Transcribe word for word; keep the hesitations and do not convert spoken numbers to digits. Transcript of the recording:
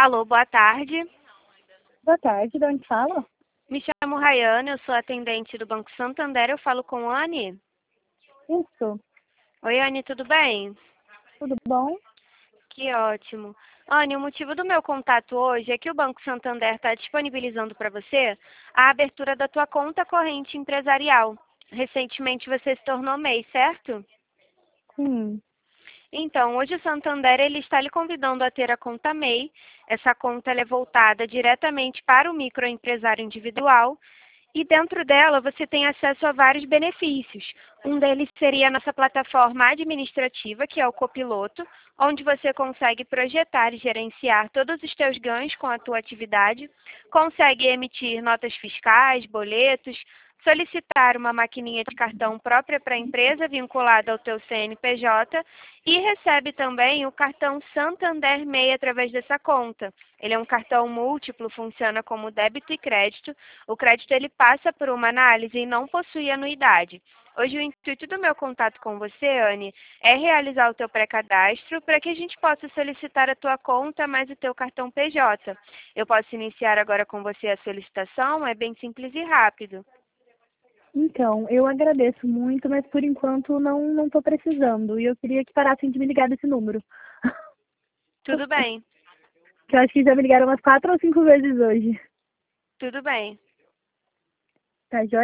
Alô, boa tarde. Boa tarde, de onde fala? Me chamo Rayane, eu sou atendente do Banco Santander, eu falo com Anne. Isso, Oi, Anne, tudo bem? tudo bom? Que ótimo. Anne, o motivo do meu contato hoje é que o Banco Santander está disponibilizando para você a abertura da tua conta corrente empresarial. Recentemente você se tornou M E I, certo? Sim. Então, hoje o Santander ele está lhe convidando a ter a conta M E I. Essa conta ela é voltada diretamente para o microempresário individual. E dentro dela você tem acesso a vários benefícios. Um deles seria a nossa plataforma administrativa, que é o Copiloto, onde você consegue projetar e gerenciar todos os teus ganhos com a tua atividade, consegue emitir notas fiscais, boletos, solicitar uma maquininha de cartão própria para a empresa vinculada ao teu C N P J e recebe também o cartão Santander M E I através dessa conta. Ele é um cartão múltiplo, funciona como débito e crédito. O crédito ele passa por uma análise e não possui anuidade. Hoje o intuito do meu contato com você, Anne, é realizar o teu pré-cadastro para que a gente possa solicitar a tua conta mais o teu cartão P J. Eu posso iniciar agora com você a solicitação, é bem simples e rápido. Então, eu agradeço muito, mas por enquanto não não estou precisando. E eu queria que parassem de me ligar desse número. Tudo bem, Que eu acho que já me ligaram umas quatro ou cinco vezes hoje. tudo bem. Tá joia?